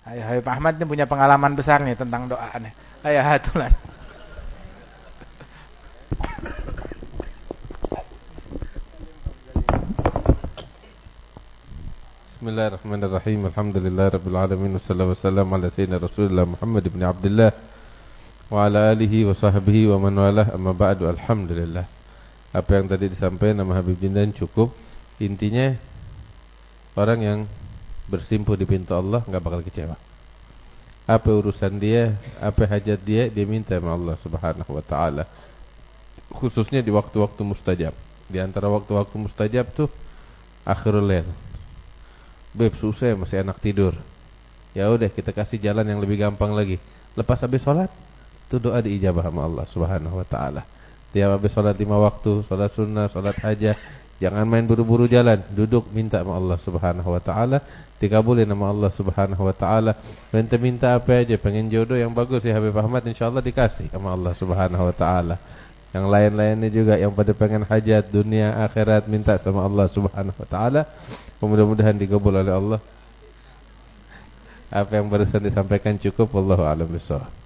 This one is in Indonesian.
Ayo, Habib Ahmad ini punya pengalaman besar nih tentang doa nih. Ayo, hatulan. Bismillahirrahmanirrahim. Alhamdulillahirabbil alamin wassalatu wassalamu ala sayyidina Rasulillah Muhammad ibn Abdullah wa ala alihi wa sahbihi wa man walah. Amma ba'du. Alhamdulillah. Apa yang tadi disampaikan sama Habib Jindan cukup. Intinya orang yang bersimpuh di pintu Allah enggak bakal kecewa. Apa urusan dia, apa hajat dia, dia minta sama Allah Subhanahu wa taala. Khususnya di waktu-waktu mustajab. Di antara waktu-waktu mustajab tuh akhirul lail. Beb, susah masih enak tidur. Ya udah, kita kasih jalan yang lebih gampang lagi. Lepas habis sholat, itu doa diijabah sama Allah Subhanahu wa taala. Tiap habis sholat 5 waktu, sholat sunnah, sholat hajat, jangan main buru-buru jalan, duduk minta sama Allah Subhanahu wa taala, dikabulin sama Allah Subhanahu wa taala. Minta apa aja, pengen jodoh yang bagus ya Habib Ahmad, insyaallah dikasih sama Allah Subhanahu wa taala. Yang lain-lainnya juga yang pada pengen hajat dunia akhirat, minta sama Allah Subhanahu wa taala. Mudah-mudahan dikabul oleh Allah. Apa yang barusan disampaikan cukup, wallahu a'lam bishawab.